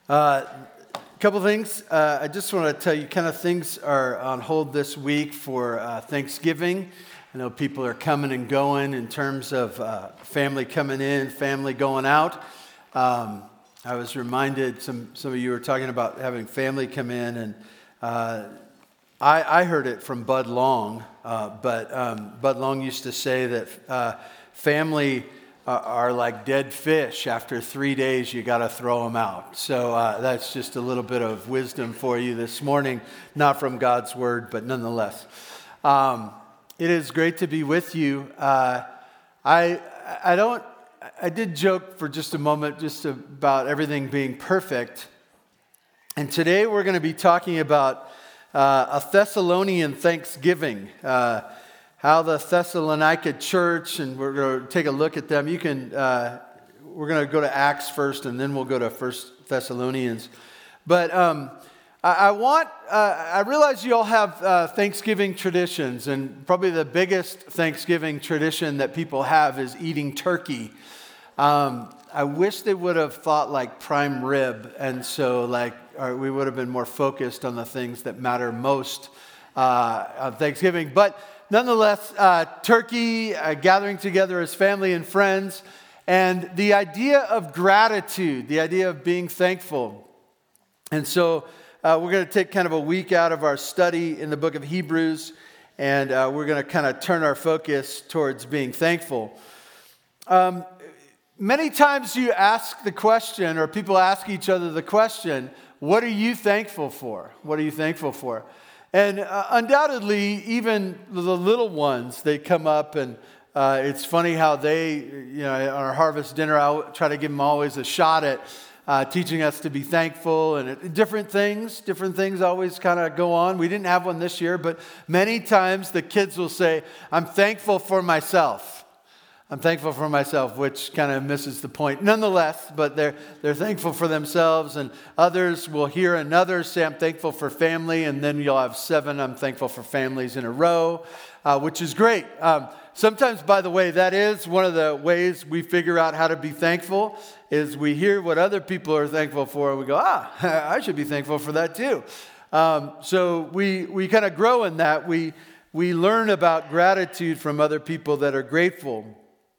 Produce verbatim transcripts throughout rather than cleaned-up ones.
Uh, A couple things. Uh, I just want to tell you kind of things are on hold this week for uh, Thanksgiving. I know people are coming and going in terms of uh, family coming in, family going out. Um, I was reminded, some, some of you were talking about having family come in, and uh, I, I heard it from Bud Long, uh, but um, Bud Long used to say that uh, family uh, are like dead fish. After three days, you got to throw them out. So uh, that's just a little bit of wisdom for you this morning, not from God's word, but nonetheless. Um, it is great to be with you. Uh, I I don't. I did joke for just a moment just about everything being perfect, and today we're going to be talking about uh, a Thessalonian Thanksgiving. Uh, how the Thessalonica church, and we're going to take a look at them. You can, uh, we're going to go to Acts first, and then we'll go to First Thessalonians. But um, I, I want, uh, I realize you all have uh, Thanksgiving traditions, and probably the biggest Thanksgiving tradition that people have is eating turkey. Um, I wish they would have thought like prime rib, and so like or we would have been more focused on the things that matter most uh, on Thanksgiving. But nonetheless, uh, turkey, uh, gathering together as family and friends, and the idea of gratitude, the idea of being thankful. And so uh, we're going to take kind of a week out of our study in the book of Hebrews, and uh, we're going to kind of turn our focus towards being thankful. Um, many times you ask the question, or people ask each other the question, what are you thankful for? What are you thankful for? And uh, undoubtedly, even the little ones, they come up, and uh, it's funny how they, you know, on our harvest dinner, I try to give them always a shot at uh, teaching us to be thankful, and it, different things, different things always kind of go on. We didn't have one this year, but many times the kids will say, I'm thankful for myself. I'm thankful for myself, which kind of misses the point nonetheless, but they're they're thankful for themselves, and others will hear another say, I'm thankful for family, and then you'll have seven, I'm thankful for families in a row, uh, which is great. Um, sometimes, by the way, that is one of the ways we figure out how to be thankful, is we hear what other people are thankful for, and we go, ah, I should be thankful for that too. Um, so we we kind of grow in that. We, we learn about gratitude from other people that are grateful.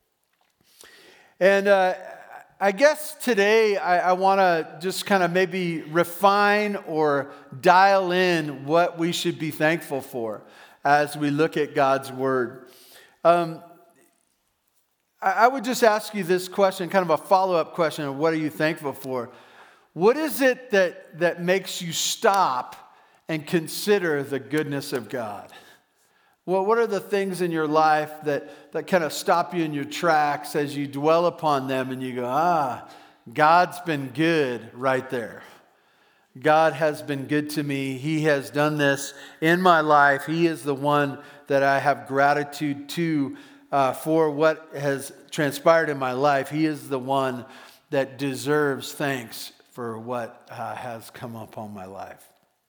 And uh, I guess today I, I want to just kind of maybe refine or dial in what we should be thankful for as we look at God's Word. Um, I, I would just ask you this question, kind of a follow-up question of what are you thankful for? What is it that, that makes you stop and consider the goodness of God? Well, what are the things in your life that, that kind of stop you in your tracks as you dwell upon them and you go, ah, God's been good right there. God has been good to me. He has done this in my life. He is the one that I have gratitude to uh, for what has transpired in my life. He is the one that deserves thanks for what uh, has come upon my life.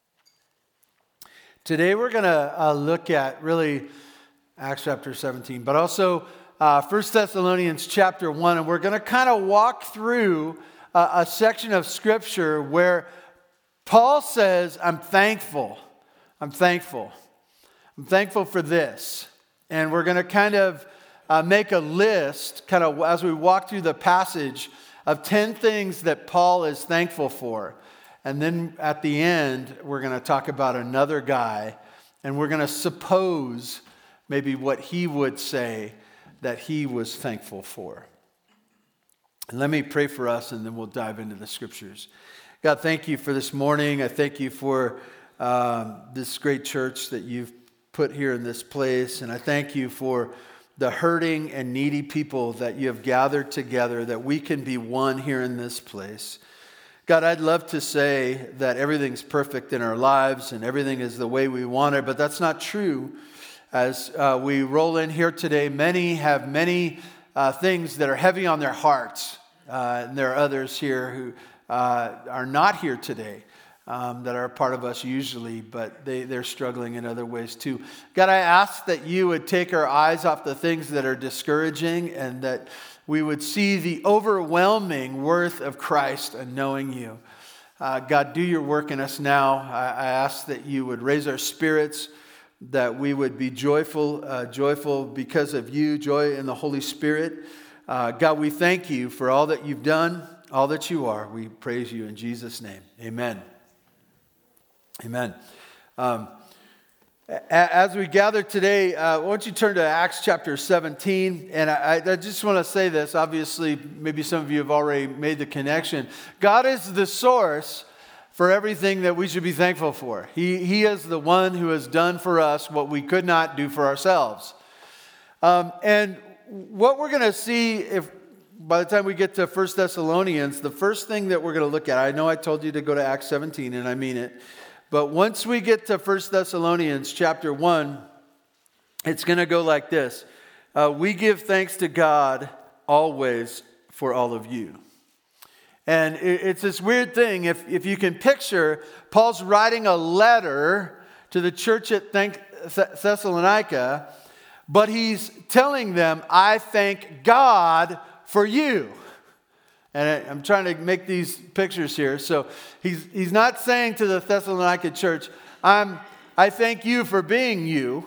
Today we're going to uh, look at really Acts chapter seventeen, but also uh, First Thessalonians chapter one, and we're going to kind of walk through uh, a section of Scripture where Paul says, I'm thankful, I'm thankful, I'm thankful for this. And we're going to kind of uh, make a list, kind of as we walk through the passage, of ten things that Paul is thankful for. And then at the end, we're going to talk about another guy, and we're going to suppose maybe what he would say that he was thankful for. And let me pray for us, and then we'll dive into the Scriptures. God, thank you for this morning. I thank you for um, this great church that you've put here in this place, and I thank you for the hurting and needy people that you have gathered together, that we can be one here in this place. God, I'd love to say that everything's perfect in our lives and everything is the way we want it, but that's not true. As uh, we roll in here today, many have many uh, things that are heavy on their hearts. Uh, and there are others here who uh, are not here today um, that are a part of us usually, but they, they're struggling in other ways too. God, I ask that you would take our eyes off the things that are discouraging, and that we would see the overwhelming worth of Christ and knowing you. Uh, God, do your work in us now. I, I ask that you would raise our spirits, that we would be joyful, uh, joyful because of you, joy in the Holy Spirit. Uh, God, we thank you for all that you've done, all that you are. We praise you in Jesus' name. Amen. Amen. Um, as we gather today, uh, why don't you turn to Acts chapter seventeen? And I, I just want to say this. Obviously, maybe some of you have already made the connection. God is the source for everything that we should be thankful for. He, he is the one who has done for us what we could not do for ourselves. Um, and what we're going to see, if by the time we get to First Thessalonians, the first thing that we're going to look at, I know I told you to go to Acts seventeen, and I mean it, but once we get to First Thessalonians chapter one, it's going to go like this. Uh, we give thanks to God always for all of you. And it, it's this weird thing. If, if you can picture, Paul's writing a letter to the church at Thessalonica, but he's telling them, I thank God for you. And I'm trying to make these pictures here. So he's he's not saying to the Thessalonica church, I'm, I thank you for being you.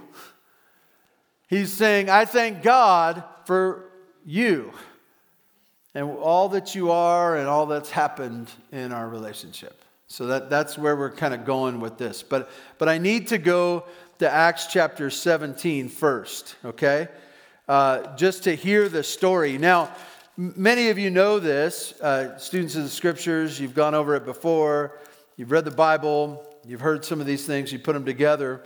He's saying, I thank God for you and all that you are and all that's happened in our relationship. So that, that's where we're kind of going with this. But, but I need to go to Acts chapter seventeen first, okay? Uh, just to hear the story. Now, many of you know this, uh, students of the scriptures, you've gone over it before, you've read the Bible, you've heard some of these things, you put them together.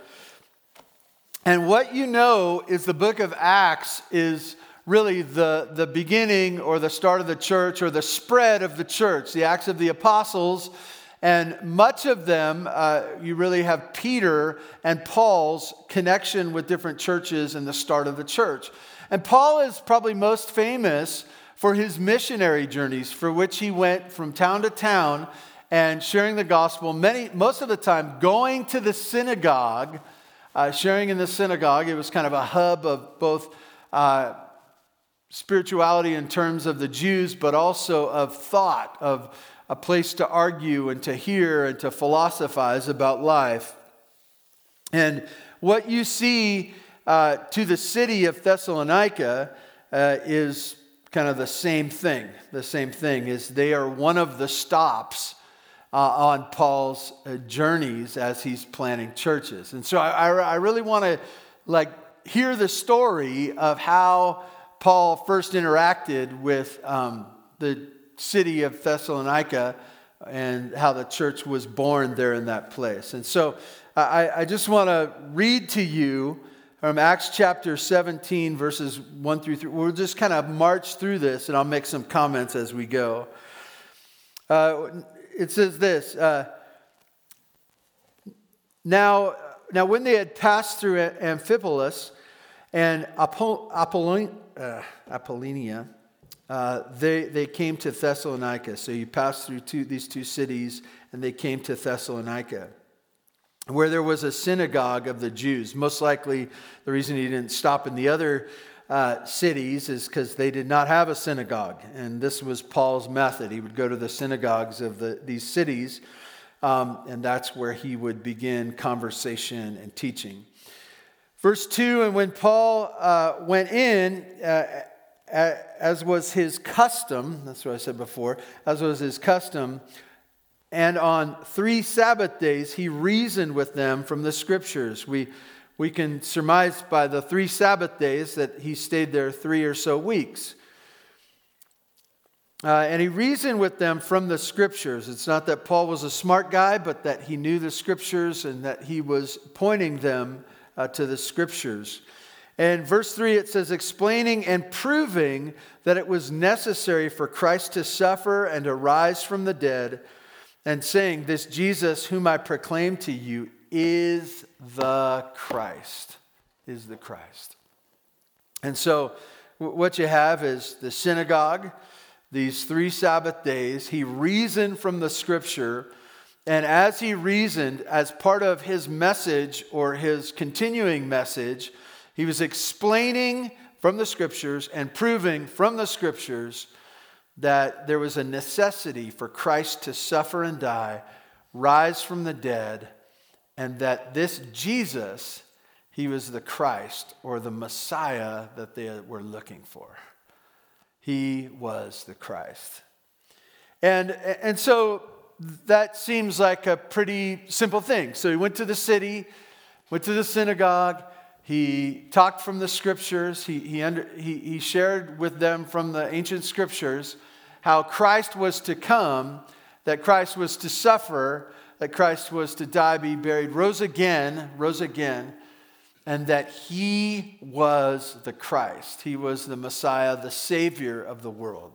And what you know is the book of Acts is really the, the beginning or the start of the church or the spread of the church, the Acts of the Apostles. And much of them, uh, you really have Peter and Paul's connection with different churches and the start of the church. And Paul is probably most famous for his missionary journeys, for which he went from town to town and sharing the gospel, many, most of the time going to the synagogue, uh, sharing in the synagogue. It was kind of a hub of both uh, spirituality in terms of the Jews, but also of thought, of a place to argue and to hear and to philosophize about life. And what you see uh, to the city of Thessalonica uh, is kind of the same thing. The same thing is they are one of the stops uh, on Paul's uh, journeys as he's planting churches. And so I, I, I really want to like hear the story of how Paul first interacted with um, the city of Thessalonica and how the church was born there in that place. And so I, I just want to read to you from Acts chapter seventeen, verses one through three. We'll just kind of march through this, and I'll make some comments as we go. Uh, it says this, uh, now, now when they had passed through Amphipolis and Apoll- Apollon- uh, Apollonia, uh, they, they came to Thessalonica. So you pass through two, these two cities, and they came to Thessalonica, where there was a synagogue of the Jews. Most likely, the reason he didn't stop in the other uh, cities is because they did not have a synagogue. And this was Paul's method. He would go to the synagogues of the, these cities, um, and that's where he would begin conversation and teaching. Verse two, and when Paul uh, went in, uh, as was his custom, that's what I said before, as was his custom, and on three Sabbath days, he reasoned with them from the scriptures. We, we can surmise by the three Sabbath days that he stayed there three or so weeks. Uh, and he reasoned with them from the scriptures. It's not that Paul was a smart guy, but that he knew the scriptures and that he was pointing them uh, to the scriptures. And verse three, it says, explaining and proving that it was necessary for Christ to suffer and to rise from the dead, and saying, this Jesus whom I proclaim to you is the Christ, is the Christ. And so what you have is the synagogue, these three Sabbath days. He reasoned from the scripture, and as he reasoned, as part of his message or his continuing message, he was explaining from the scriptures and proving from the scriptures that there was a necessity for Christ to suffer and die, rise from the dead, and that this Jesus, he was the Christ or the Messiah that they were looking for. He was the Christ. And, and so that seems like a pretty simple thing. So he went to the city, went to the synagogue, he talked from the scriptures, he, he, under, he, he shared with them from the ancient scriptures how Christ was to come, that Christ was to suffer, that Christ was to die, be buried, rose again, rose again, and that he was the Christ. He was the Messiah, the Savior of the world.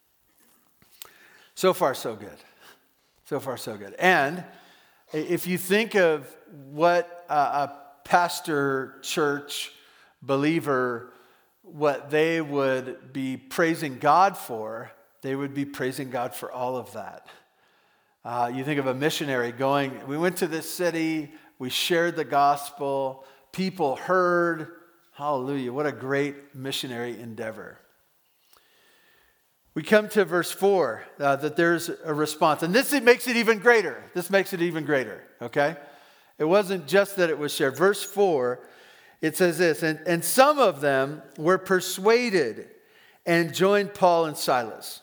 So far, so good. So far, so good. And if you think of what a pastor, church, believer, what they would be praising God for, they would be praising God for all of that. Uh, you think of a missionary going, we went to this city, we shared the gospel, people heard, hallelujah, what a great missionary endeavor. We come to verse four, uh, that there's a response. And this it makes it even greater. This makes it even greater, okay? It wasn't just that it was shared. Verse four, it says this, and, and some of them were persuaded and joined Paul and Silas.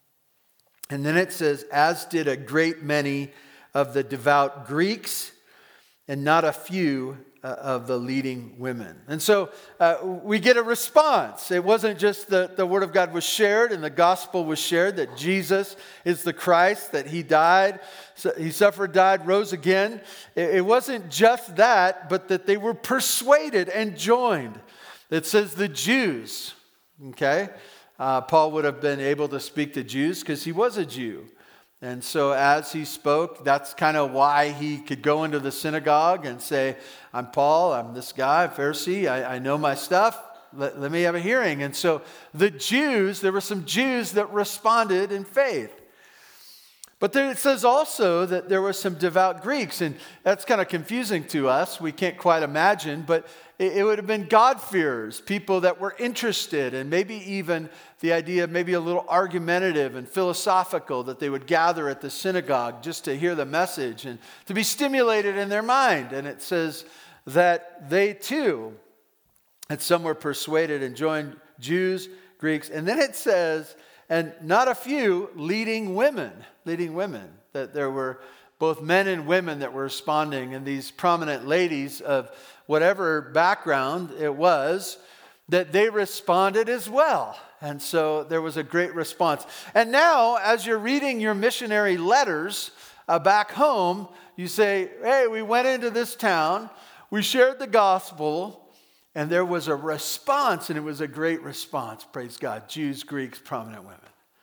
And then it says, as did a great many of the devout Greeks, and not a few uh, of the leading women. And so uh, we get a response. It wasn't just that the word of God was shared and the gospel was shared, that Jesus is the Christ, that he died, so he suffered, died, rose again. It, it wasn't just that, but that they were persuaded and joined. It says the Jews, okay? Uh, Paul would have been able to speak to Jews because he was a Jew. And so as he spoke, that's kind of why he could go into the synagogue and say, I'm Paul, I'm this guy, Pharisee, I, I know my stuff, let, let me have a hearing. And so the Jews, there were some Jews that responded in faith. But there it says also that there were some devout Greeks, and that's kind of confusing to us. We can't quite imagine, but it, it would have been God-fearers, people that were interested, and maybe even the idea, maybe a little argumentative and philosophical, that they would gather at the synagogue just to hear the message and to be stimulated in their mind. And it says that they too, that some were persuaded and joined Jews, Greeks, and then it says, and not a few leading women, leading women, that there were both men and women that were responding, and these prominent ladies of whatever background it was, that they responded as well. And so there was a great response. And now, as you're reading your missionary letters uh, back home, you say, hey, we went into this town, we shared the gospel, and there was a response, and it was a great response, praise God. Jews, Greeks, prominent women.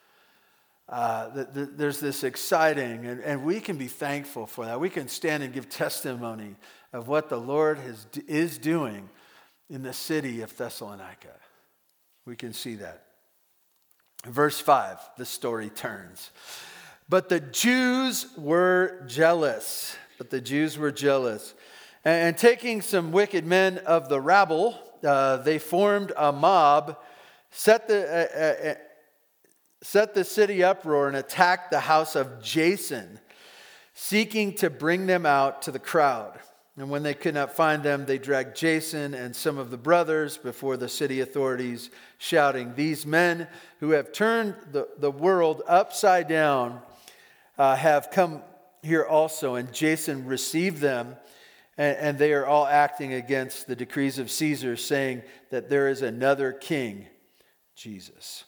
Uh, the, the, there's this exciting, and, and we can be thankful for that. We can stand and give testimony of what the Lord has, is doing in the city of Thessalonica. We can see that. Verse five, the story turns. But the Jews were jealous. But the Jews were jealous. And, and taking some wicked men of the rabble, uh, they formed a mob, set the... Uh, uh, set the city uproar and attacked the house of Jason, seeking to bring them out to the crowd. And when they could not find them, they dragged Jason and some of the brothers before the city authorities, shouting, these men who have turned the, the world upside down uh, have come here also. And Jason received them, and, and they are all acting against the decrees of Caesar, saying that there is another king, Jesus.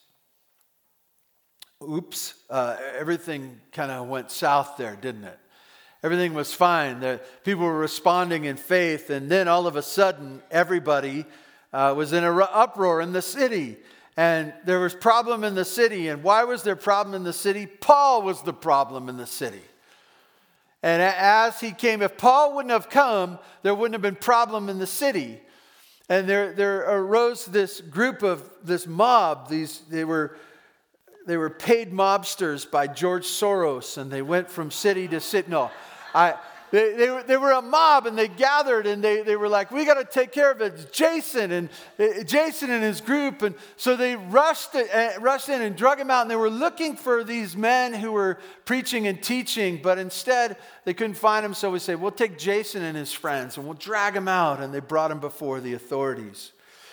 Oops, uh, everything kind of went south there, didn't it? Everything was fine. The people were responding in faith, and then all of a sudden, everybody uh, was in an uproar in the city. And there was problem in the city. And why was there problem in the city? Paul was the problem in the city. And as he came, if Paul wouldn't have come, there wouldn't have been problem in the city. And there, there arose this group of, this mob, these, they were... They were paid mobsters by George Soros, and they went from city to city. No, I, They, they, were, they were a mob, and they gathered, and they, they were like, we got to take care of it. It's Jason and uh, Jason and his group. And so they rushed, uh, rushed in and drug him out, and they were looking for these men who were preaching and teaching, but instead they couldn't find him. So we say, we'll take Jason and his friends, and we'll drag him out. And they brought him before the authorities.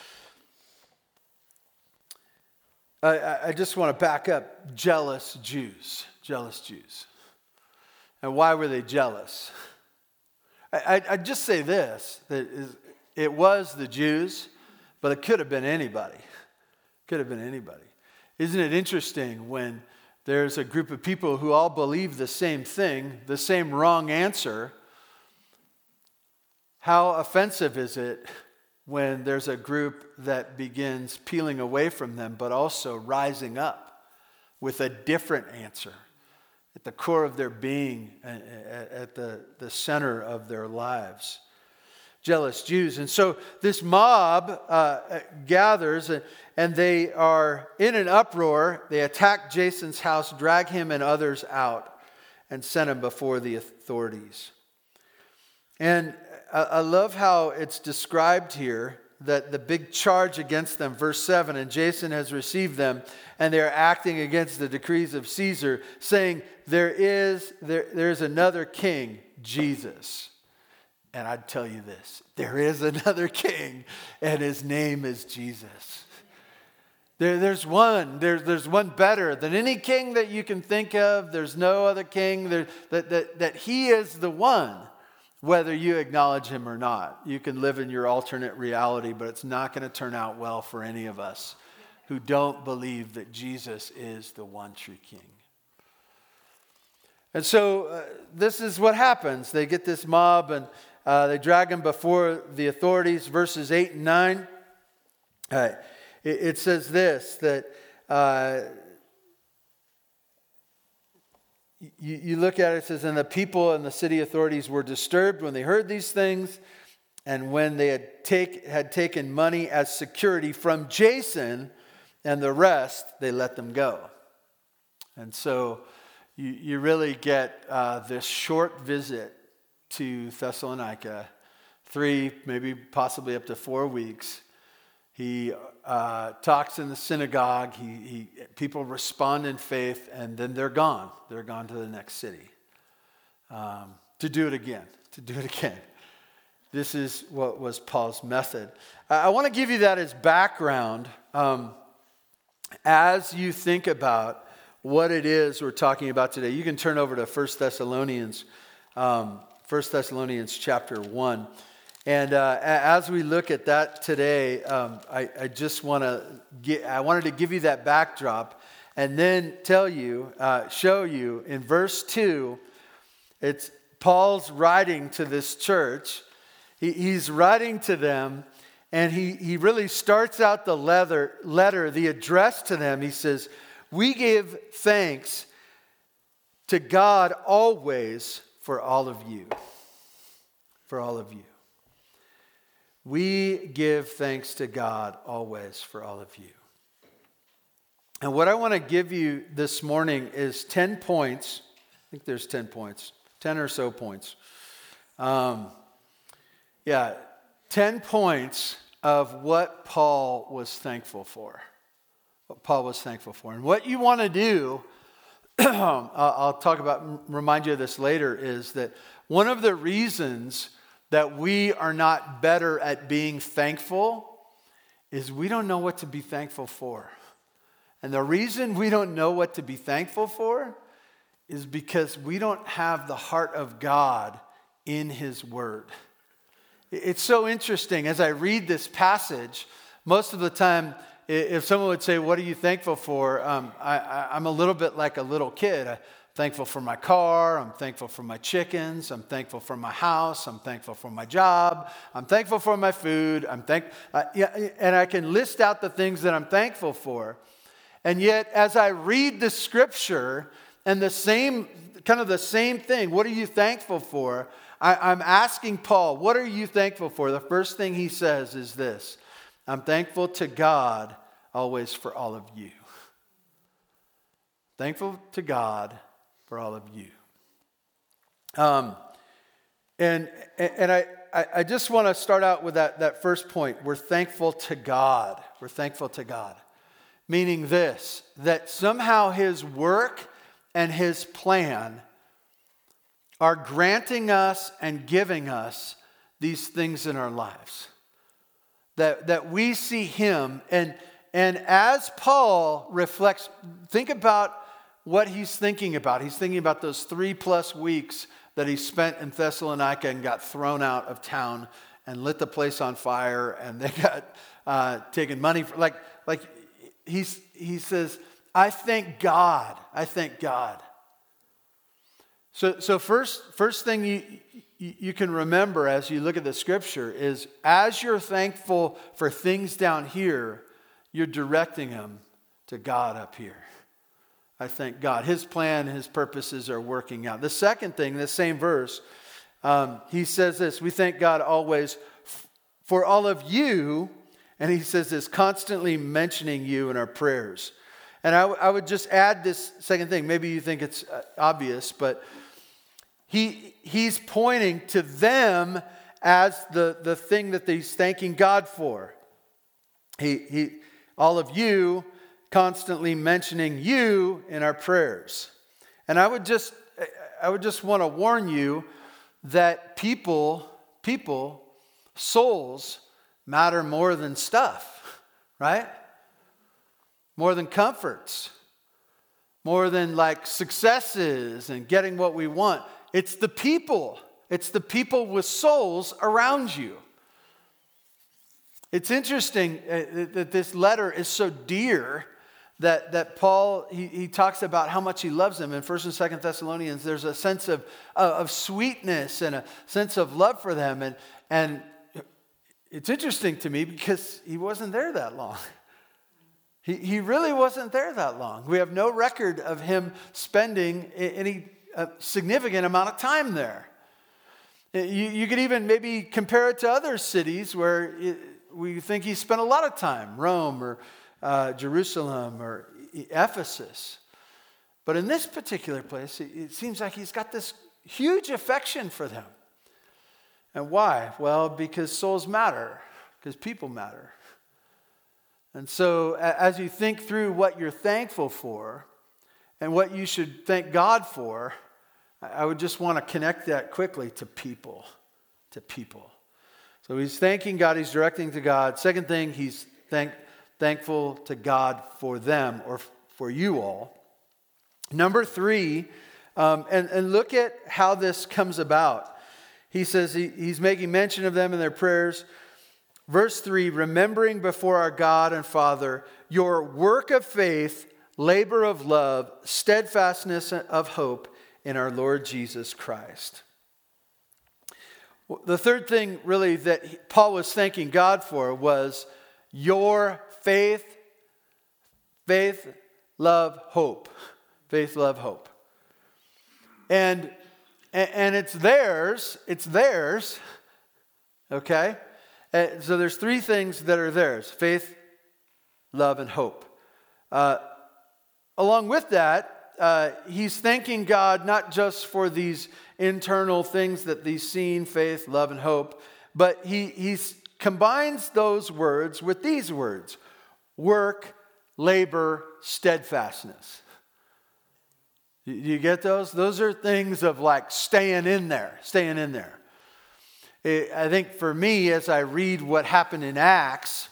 I, I just want to back up. Jealous Jews. Jealous Jews. And why were they jealous? I, I just say this, that it was the Jews, but it could have been anybody. Could have been anybody. Isn't it interesting when there's a group of people who all believe the same thing, the same wrong answer? How offensive is it when there's a group that begins peeling away from them, but also rising up with a different answer? At the core of their being, at the, the center of their lives. Jealous Jews. And so this mob uh, gathers, and they are in an uproar. They attack Jason's house, drag him and others out, and send him before the authorities. And I, I love how it's described here, that the big charge against them, verse seven, and Jason has received them, and they're acting against the decrees of Caesar, saying, there is there, there's another king, Jesus. And I'd tell you this, there is another king, and his name is Jesus. There, there's one, there, there's one better than any king that you can think of. There's no other king, there, that, that, that he is the one. Whether you acknowledge him or not. You can live in your alternate reality, but it's not going to turn out well for any of us who don't believe that Jesus is the one true king. And so uh, this is what happens. They get this mob, and uh, they drag him before the authorities. Verses eight and nine, uh, it, it says this, that uh, You, you look at it, it says, and the people and the city authorities were disturbed when they heard these things, and when they had, take, had taken money as security from Jason and the rest, they let them go. And so you, you really get uh, this short visit to Thessalonica, three, maybe possibly up to four weeks. He uh, talks in the synagogue. He, he, people respond in faith, and then they're gone. They're gone to the next city um, to do it again. To do it again. This is what was Paul's method. I, I want to give you that as background um, as you think about what it is we're talking about today. You can turn over to First Thessalonians, um, First Thessalonians chapter one. And uh, as we look at that today, um, I, I just want to get, I wanted to give you that backdrop and then tell you, uh, show you in verse two, it's Paul's writing to this church. He, he's writing to them, and he, he really starts out the letter, letter, the address to them. He says, we give thanks to God always for all of you. For all of you. We give thanks to God always for all of you. And what I want to give you this morning is ten points. I think there's ten points, ten or so points. Um, yeah, ten points of what Paul was thankful for. What Paul was thankful for. And what you want to do, I'll talk about, remind you of this later, is that one of the reasons that we are not better at being thankful is we don't know what to be thankful for. And the reason we don't know what to be thankful for is because we don't have the heart of God in His Word. It's so interesting. As I read this passage, most of the time, if someone would say, what are you thankful for? Um, I, I, I'm a little bit like a little kid. I'm thankful for my car. I'm thankful for my chickens. I'm thankful for my house. I'm thankful for my job. I'm thankful for my food. I'm thank, uh, yeah, and I can list out the things that I'm thankful for. And yet, as I read the scripture and the same, kind of the same thing, what are you thankful for? I, I'm asking Paul, what are you thankful for? The first thing he says is this: I'm thankful to God always for all of you. Thankful to God for all of you. Um, And, and I, I just want to start out with that, that first point. We're thankful to God. We're thankful to God. Meaning this, that somehow his work and his plan are granting us and giving us these things in our lives. That, that we see him, and, and as Paul reflects, think about what he's thinking about. He's thinking about those three plus weeks that he spent in Thessalonica and got thrown out of town and lit the place on fire, and they got uh, taken money for, like, like he's, he says, I thank God. I thank God. So, so first, first thing you, you, you can remember as you look at the scripture is as you're thankful for things down here, you're directing them to God up here. I thank God. His plan, his purposes are working out. The second thing, the same verse, um, he says this, we thank God always for all of you, and he says this, constantly mentioning you in our prayers. And I, w- I would just add this second thing. Maybe you think it's uh, obvious, but he he's pointing to them as the, the thing that he's thanking God for. He he all of you constantly mentioning you in our prayers. And I would just I would just want to warn you that people people souls matter more than stuff, right? More than comforts, more than like successes and getting what we want. It's the people. It's the people with souls around you. It's interesting that this letter is so dear that, that Paul, he, he talks about how much he loves them. In First and Second Thessalonians, there's a sense of, of sweetness and a sense of love for them. And, and it's interesting to me because he wasn't there that long. He, he really wasn't there that long. We have no record of him spending any uh, significant amount of time there. You, you could even maybe compare it to other cities where it, we think he spent a lot of time, Rome or uh, Jerusalem or Ephesus. But in this particular place, it, it seems like he's got this huge affection for them. And why? Well, because souls matter, because people matter. And so as you think through what you're thankful for and what you should thank God for, I would just want to connect that quickly to people, to people. So he's thanking God, he's directing to God. Second thing, he's thank, thankful to God for them or for you all. Number three, um, and, and look at how this comes about. He says he, he's making mention of them in their prayers. Verse three, remembering before our God and Father your work of faith, labor of love, steadfastness of hope in our Lord Jesus Christ. The third thing really that Paul was thanking God for was your faith, faith, love, hope. Faith, love, hope. And, and it's theirs, it's theirs, okay? Uh, so there's three things that are theirs: faith, love, and hope. Uh, along with that, uh, he's thanking God not just for these internal things that these seen, faith, love, and hope, but he he's combines those words with these words: work, labor, steadfastness. Do you get those? Those are things of like staying in there, staying in there. I think for me, as I read what happened in Acts,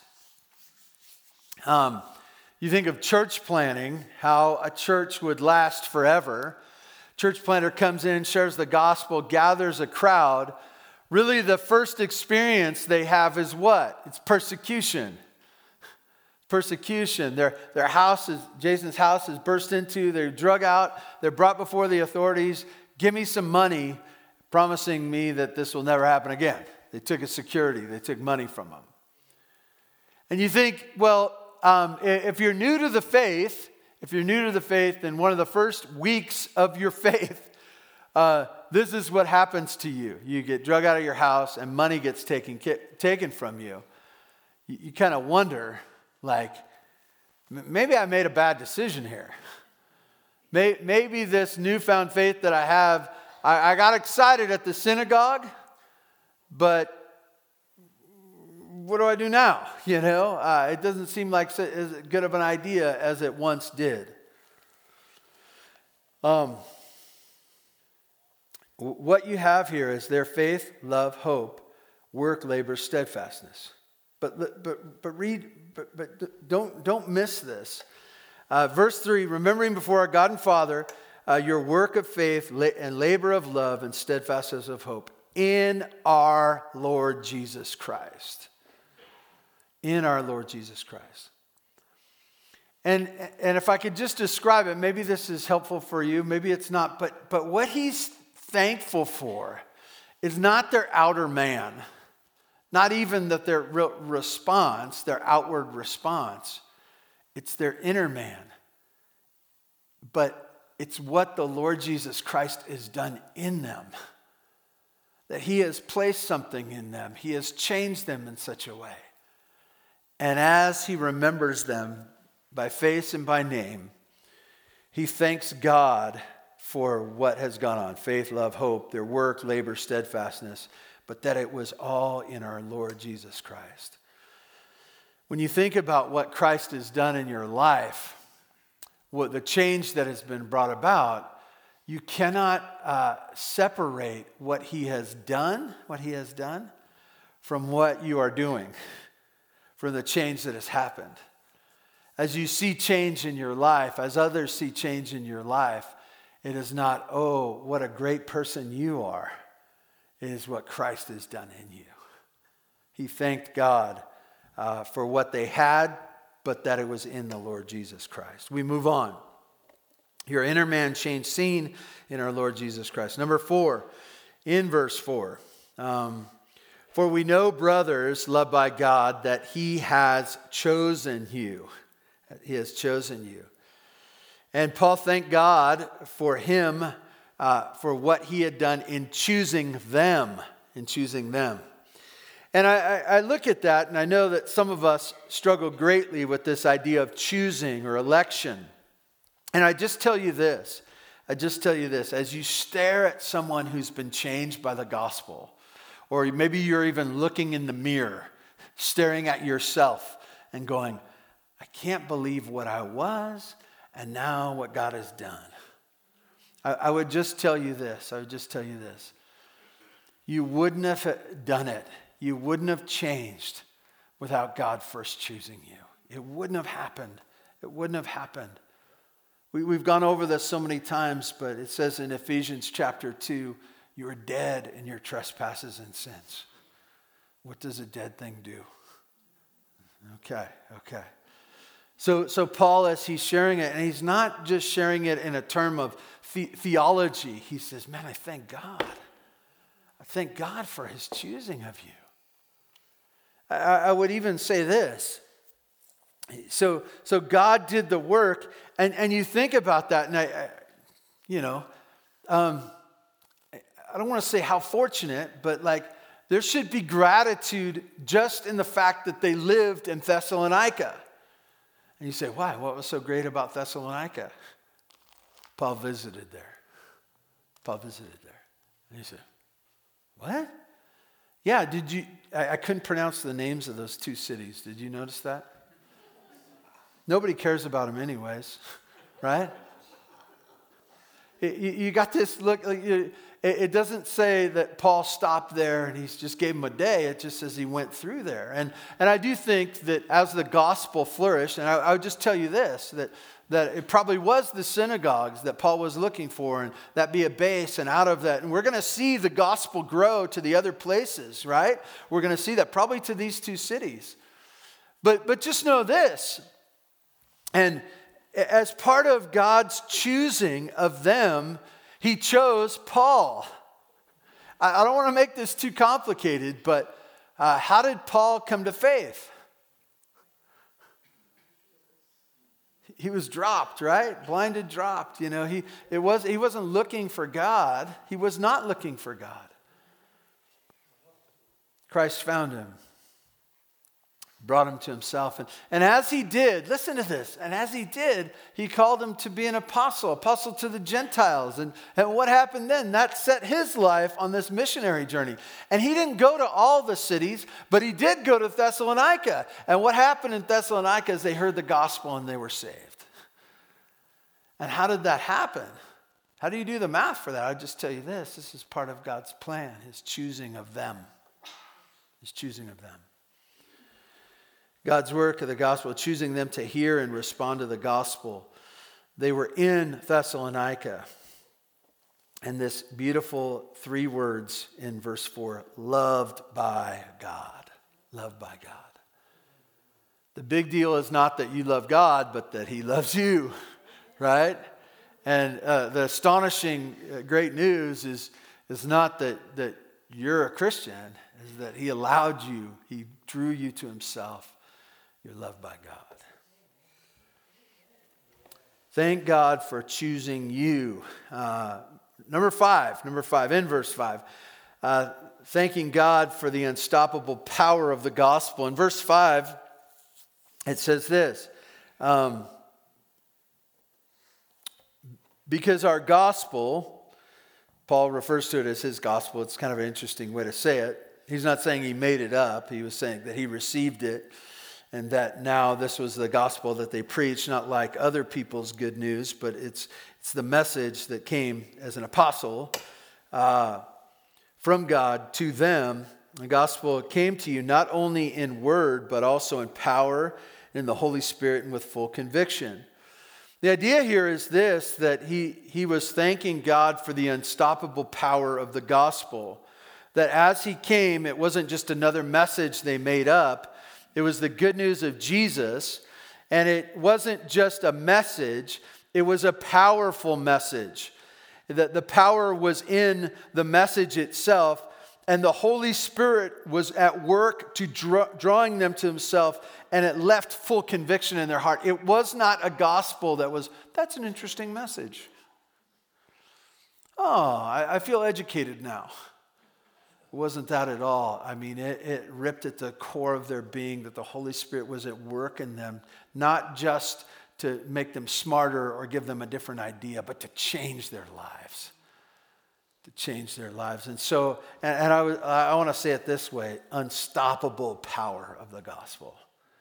um, you think of church planting, how a church would last forever. Church planter comes in, shares the gospel, gathers a crowd. Really, the first experience they have is what? It's persecution. Persecution. Their, their house is, Jason's house is burst into. They're drug out. They're brought before the authorities. Give me some money, promising me that this will never happen again. They took his security. They took money from him. And you think, well, um, if you're new to the faith, if you're new to the faith, then one of the first weeks of your faith, uh, this is what happens to you. You get drug out of your house and money gets taken, taken from you. You, you kind of wonder, like, maybe I made a bad decision here. Maybe this newfound faith that I have, I got excited at the synagogue, but what do I do now? You know, uh, it doesn't seem like so, as good of an idea as it once did. Um, what you have here is their faith, love, hope, work, labor, steadfastness. But but but read, but but don't don't miss this. Uh, verse three: remembering before our God and Father uh, your work of faith and labor of love and steadfastness of hope in our Lord Jesus Christ. In our Lord Jesus Christ. And and if I could just describe it, maybe this is helpful for you, maybe it's not. But but what he's thankful for is not their outer man. Not even that their re- response, their outward response, it's their inner man. But it's what the Lord Jesus Christ has done in them. That he has placed something in them. He has changed them in such a way. And as he remembers them by face and by name, he thanks God for what has gone on. Faith, love, hope, their work, labor, steadfastness. But that it was all in our Lord Jesus Christ. When you think about what Christ has done in your life, what the change that has been brought about, you cannot uh, separate what he has done, what he has done, from what you are doing, from the change that has happened. As you see change in your life, as others see change in your life, it is not, oh, what a great person you are. It is what Christ has done in you. He thanked God uh, for what they had, but that it was in the Lord Jesus Christ. We move on. Your inner man change seen in our Lord Jesus Christ. Number four, in verse four. Um, for we know, brothers, loved by God, that he has chosen you. He has chosen you. And Paul thanked God for him Uh, for what he had done in choosing them, in choosing them. And I, I, I look at that, and I know that some of us struggle greatly with this idea of choosing or election. And I just tell you this, I just tell you this, as you stare at someone who's been changed by the gospel, or maybe you're even looking in the mirror, staring at yourself and going, I can't believe what I was, and now what God has done. I would just tell you this. I would just tell you this. You wouldn't have done it. You wouldn't have changed without God first choosing you. It wouldn't have happened. It wouldn't have happened. We, we've gone over this so many times, but it says in Ephesians chapter two, you are dead in your trespasses and sins. What does a dead thing do? Okay, okay. So, so Paul, as he's sharing it, and he's not just sharing it in a term of the- theology. He says, man, I thank God. I thank God for his choosing of you. I, I would even say this. So, so God did the work, and, and you think about that, and I, I you know, um, I don't want to say how fortunate, but like there should be gratitude just in the fact that they lived in Thessalonica. And you say, why? What was so great about Thessalonica? Paul visited there. Paul visited there. And you say, what? Yeah, did you, I, I couldn't pronounce the names of those two cities. Did you notice that? Nobody cares about them anyways, right? It, you, you got this look, like you, it, it doesn't say that Paul stopped there and he just gave him a day. It just says he went through there. And, and I do think that as the gospel flourished, and I, I would just tell you this, that that it probably was the synagogues that Paul was looking for, and that be a base, and out of that, and we're going to see the gospel grow to the other places, right? We're going to see that probably to these two cities. But but just know this, and as part of God's choosing of them, he chose Paul. I, I don't want to make this too complicated, but uh, how did Paul come to faith? He was dropped, right? Blinded, dropped. You know, he it was he wasn't looking for God. He was not looking for God. Christ found him. Brought him to himself. And, and as he did, listen to this, and as he did, he called him to be an apostle, apostle to the Gentiles. And, and what happened then? That set his life on this missionary journey. And he didn't go to all the cities, but he did go to Thessalonica. And what happened in Thessalonica is they heard the gospel and they were saved. And how did that happen? How do you do the math for that? I'll just tell you this. This is part of God's plan, his choosing of them. His choosing of them. God's work of the gospel, choosing them to hear and respond to the gospel. They were in Thessalonica. And this beautiful three words in verse four, loved by God. Loved by God. The big deal is not that you love God, but that he loves you, right? And uh, the astonishing uh, great news is, is not that, that you're a Christian, is that he allowed you, he drew you to himself. You're loved by God. Thank God for choosing you. Uh, number five, number five, in verse five, uh, thanking God for the unstoppable power of the gospel. In verse five, it says this, um, because our gospel, Paul refers to it as his gospel. It's kind of an interesting way to say it. He's not saying he made it up. He was saying that he received it. And that now this was the gospel that they preached, not like other people's good news, but it's it's the message that came as an apostle uh, from God to them. The gospel came to you not only in word, but also in power, in the Holy Spirit, and with full conviction. The idea here is this, that he, he was thanking God for the unstoppable power of the gospel. That as he came, it wasn't just another message they made up. It was the good news of Jesus, and it wasn't just a message, it was a powerful message. That the power was in the message itself, and the Holy Spirit was at work to draw, drawing them to himself, and it left full conviction in their heart. It was not a gospel that was, that's an interesting message. Oh, I, I feel educated now. It wasn't that at all. I mean, it, it ripped at the core of their being that the Holy Spirit was at work in them, not just to make them smarter or give them a different idea, but to change their lives. To change their lives. And so, and, and I, I want to say it this way, unstoppable power of the gospel.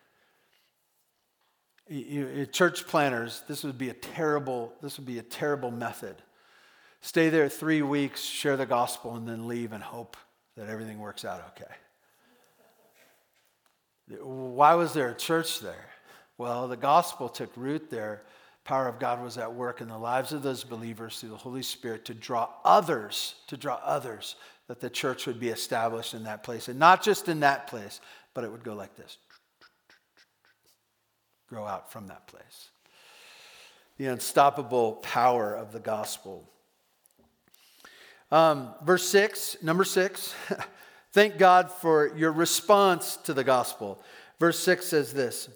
You, you, church planners, this would be a terrible, this would be a terrible method. Stay there three weeks, share the gospel, and then leave and hope that everything works out okay. Why was there a church there? Well, the gospel took root there. Power of God was at work in the lives of those believers through the Holy Spirit to draw others, to draw others, that the church would be established in that place. And not just in that place, but it would go like this. Grow out from that place. The unstoppable power of the gospel. Um, verse six, number six, thank God for your response to the gospel. Verse six says this,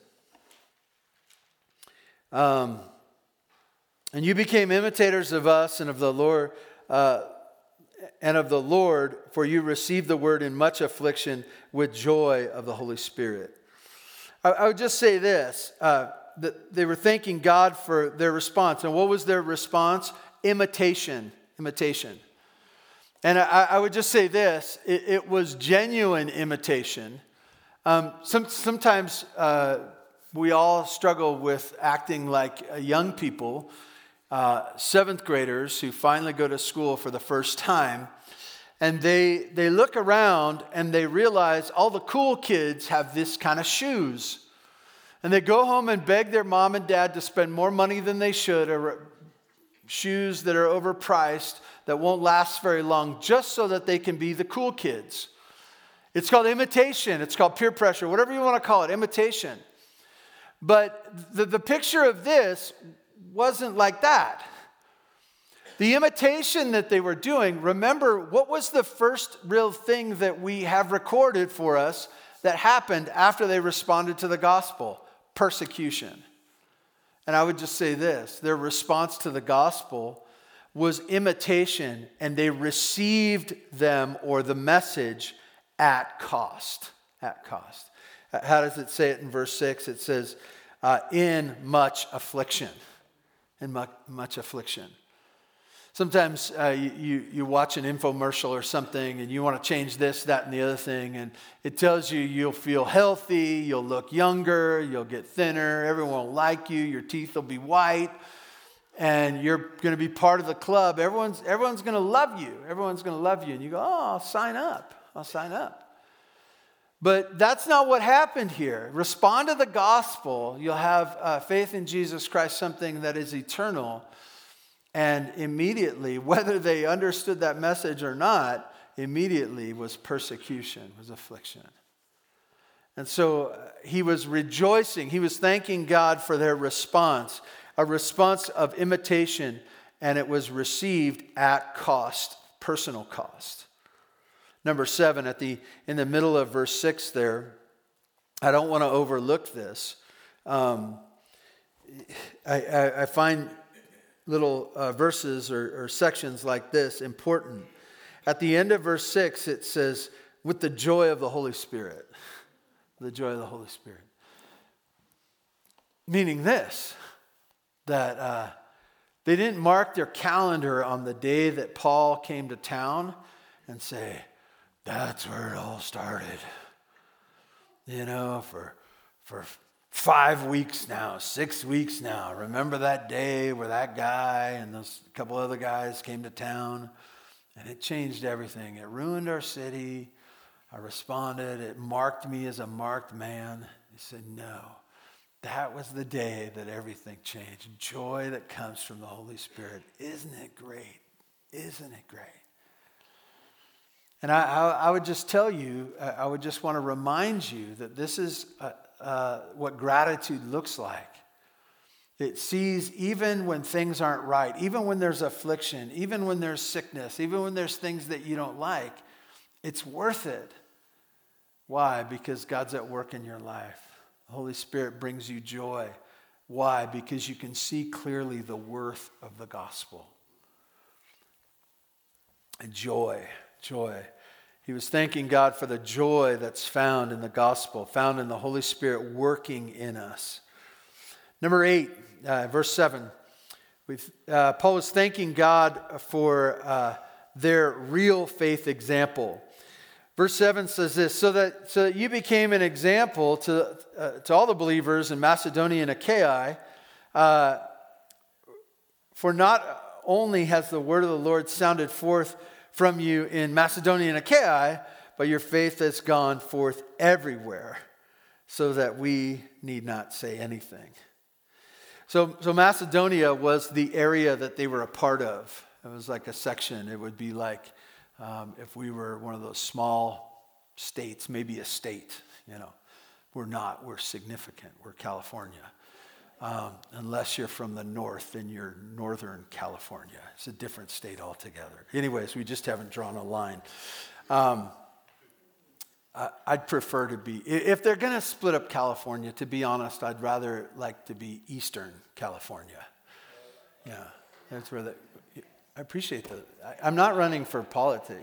um, and you became imitators of us and of the Lord, uh, and of the Lord, for you received the word in much affliction with joy of the Holy Spirit. I, I would just say this, uh, that they were thanking God for their response. And what was their response? Imitation, imitation. And I, I would just say this, it, it was genuine imitation. Um, some, sometimes uh, we all struggle with acting like uh, young people, uh, seventh graders who finally go to school for the first time. And they, they look around and they realize all the cool kids have this kind of shoes. And they go home and beg their mom and dad to spend more money than they should, or shoes that are overpriced, that won't last very long, just so that they can be the cool kids. It's called imitation. It's called peer pressure, whatever you want to call it, imitation. But the, the picture of this wasn't like that. The imitation that they were doing, remember, what was the first real thing that we have recorded for us that happened after they responded to the gospel? Persecution. And I would just say this, their response to the gospel was imitation, and they received them or the message at cost. At cost. How does it say it in verse six? It says, uh, in much affliction. In much, much affliction. Sometimes uh, you, you, you watch an infomercial or something and you want to change this, that, and the other thing. And it tells you you'll feel healthy, you'll look younger, you'll get thinner, everyone will like you, your teeth will be white, and you're going to be part of the club. Everyone's, everyone's going to love you. Everyone's going to love you. And you go, oh, I'll sign up. I'll sign up. But that's not what happened here. Respond to the gospel. You'll have uh, faith in Jesus Christ, something that is eternal. And immediately, whether they understood that message or not, immediately was persecution, was affliction. And so he was rejoicing. He was thanking God for their response, a response of imitation, and it was received at cost, personal cost. Number seven, at the in the middle of verse six there, I don't want to overlook this. Um, I, I, I find little uh, verses or, or sections like this important. At the end of verse six, it says, with the joy of the Holy Spirit. The joy of the Holy Spirit. Meaning this, that uh, they didn't mark their calendar on the day that Paul came to town and say, that's where it all started. You know, for for five weeks now, six weeks now. Remember that day where that guy and those couple other guys came to town, and it changed everything. It ruined our city. I responded. It marked me as a marked man. He said, no, that was the day that everything changed. Joy that comes from the Holy Spirit. Isn't it great? Isn't it great? And I, I, I would just tell you, I would just want to remind you that this is uh, uh, what gratitude looks like. It sees even when things aren't right, even when there's affliction, even when there's sickness, even when there's things that you don't like, it's worth it. Why? Because God's at work in your life. The Holy Spirit brings you joy. Why? Because you can see clearly the worth of the gospel. And joy. Joy. He was thanking God for the joy that's found in the gospel, found in the Holy Spirit working in us. Number eight, uh, verse seven. We've, uh, Paul was thanking God for uh, their real faith example. Verse seven says this, so that, so that you became an example to, uh, to all the believers in Macedonia and Achaia, uh, for not only has the word of the Lord sounded forth from you in Macedonia and Achaia, but your faith has gone forth everywhere, so that we need not say anything. So, so Macedonia was the area that they were a part of. It was like a section. It would be like um, if we were one of those small states, maybe a state, you know. We're not. We're significant. We're California. Um, unless you're from the north, then you're Northern California. It's a different state altogether. Anyways, we just haven't drawn a line. Um, I, I'd prefer to be, if they're going to split up California, to be honest, I'd rather like to be Eastern California. Yeah, that's where the, I appreciate that. I, I'm not running for politics.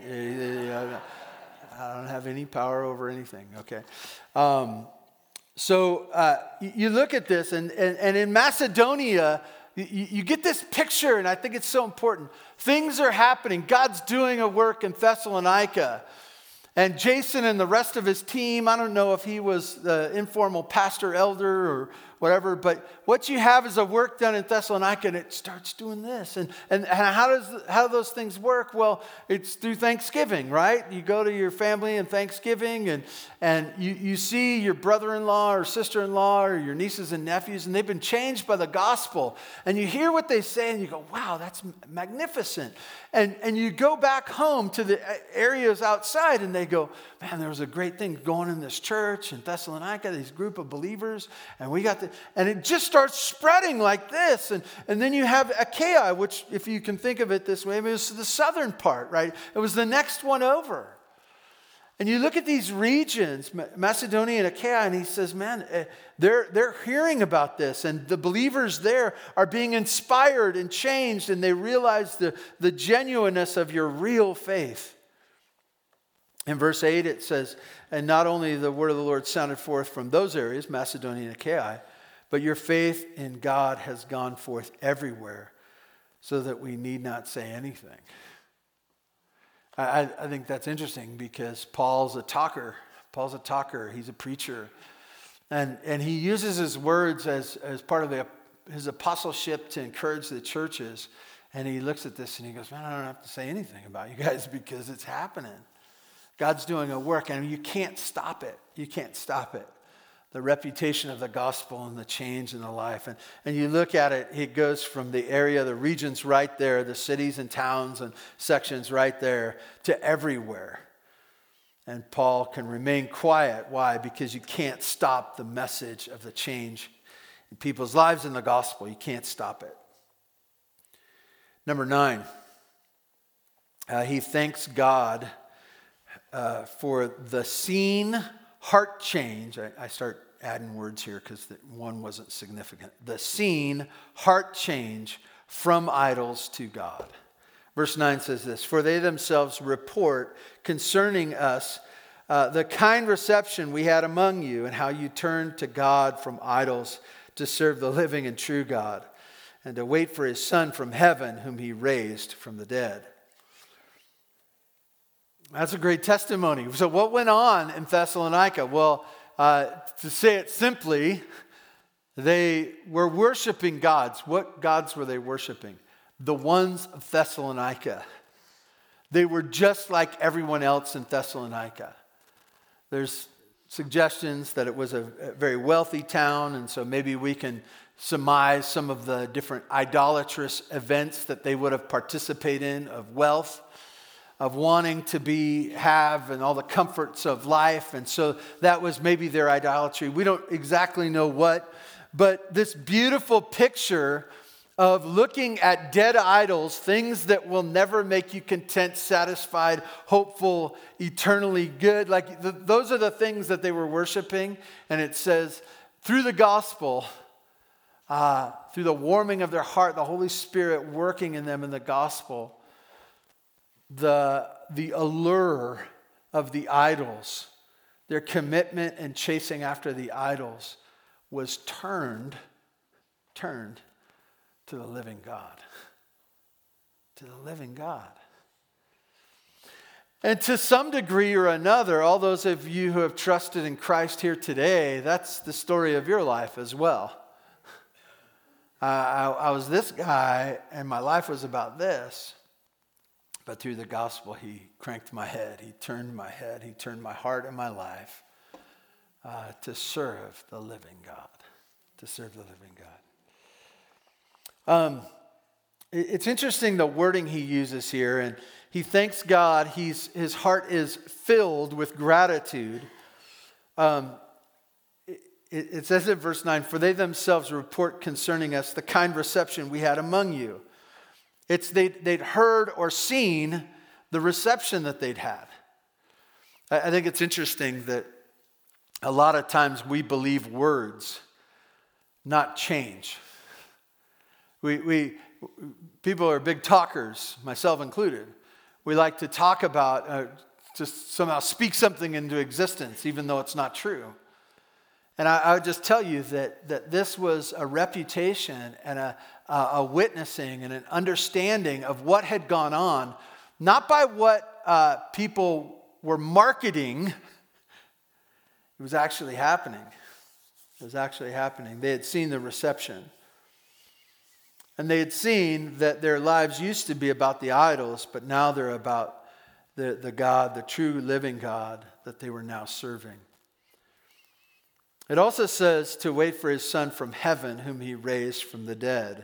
I don't have any power over anything, okay? Um, So uh, you, you look at this, and, and, and in Macedonia, you, you get this picture, and I think it's so important. Things are happening. God's doing a work in Thessalonica. And Jason and the rest of his team, I don't know if he was the informal pastor elder or whatever, but what you have is a work done in Thessalonica, and it starts doing this. And, and, and how does how do those things work? Well, it's through Thanksgiving, right? You go to your family in Thanksgiving, and, and you, you see your brother-in-law or sister-in-law or your nieces and nephews, and they've been changed by the gospel. And you hear what they say, and you go, wow, that's magnificent. And, and you go back home to the areas outside, and they go, man, there was a great thing going in this church in Thessalonica, these group of believers, and we got the, and it just starts spreading like this. And, and then you have Achaia, which, if you can think of it this way, it was the southern part, right? It was the next one over. And you look at these regions, Macedonia and Achaia, and he says, man, they're, they're hearing about this, and the believers there are being inspired and changed, and they realize the, the genuineness of your real faith. In verse eight, it says, and not only the word of the Lord sounded forth from those areas, Macedonia and Achaia, but your faith in God has gone forth everywhere, so that we need not say anything. I, I think that's interesting because Paul's a talker. Paul's a talker. He's a preacher. And, and he uses his words as, as part of the, his apostleship to encourage the churches. And he looks at this and he goes, man, I don't have to say anything about you guys because it's happening. God's doing a work and you can't stop it. You can't stop it. The reputation of the gospel and the change in the life. And, and you look at it, it goes from the area, the regions right there, the cities and towns and sections right there, to everywhere. And Paul can remain quiet. Why? Because you can't stop the message of the change in people's lives in the gospel. You can't stop it. Number nine, uh, he thanks God uh, for the seen heart change. I, I start adding words here because one wasn't significant. The seen heart change from idols to God. Verse nine says this, for they themselves report concerning us uh, the kind reception we had among you and how you turned to God from idols to serve the living and true God and to wait for his Son from heaven whom he raised from the dead. That's a great testimony. So what went on in Thessalonica? Well, uh, to say it simply, they were worshiping gods. What gods were they worshiping? The ones of Thessalonica. They were just like everyone else in Thessalonica. There's suggestions that it was a, a very wealthy town, and so maybe we can surmise some of the different idolatrous events that they would have participated in of wealth, of wanting to be, have, and all the comforts of life. And so that was maybe their idolatry. We don't exactly know what, but this beautiful picture of looking at dead idols, things that will never make you content, satisfied, hopeful, eternally good. Like the, those are the things that they were worshiping. And it says, through the gospel, uh, through the warming of their heart, the Holy Spirit working in them in the gospel, the, the allure of the idols, their commitment and chasing after the idols was turned, turned to the living God. To the living God. And to some degree or another, all those of you who have trusted in Christ here today, that's the story of your life as well. Uh, I, I was this guy and my life was about this. But through the gospel, he cranked my head. He turned my head. He turned my heart and my life uh, to serve the living God. To serve the living God. Um, it's interesting the wording he uses here. And he thanks God. He's, his heart is filled with gratitude. Um, it, it says in verse nine, for they themselves report concerning us the kind reception we had among you. It's they'd, they'd heard or seen the reception that they'd had. I, I think it's interesting that a lot of times we believe words, not change. We, we people are big talkers, myself included. We like to talk about, uh, just somehow speak something into existence, even though it's not true. And I, I would just tell you that, that this was a reputation and a, a, a witnessing and an understanding of what had gone on, not by what uh, people were marketing. It was actually happening. It was actually happening. They had seen the reception. And they had seen that their lives used to be about the idols, but now they're about the, the God, the true living God that they were now serving. It also says to wait for his Son from heaven, whom he raised from the dead.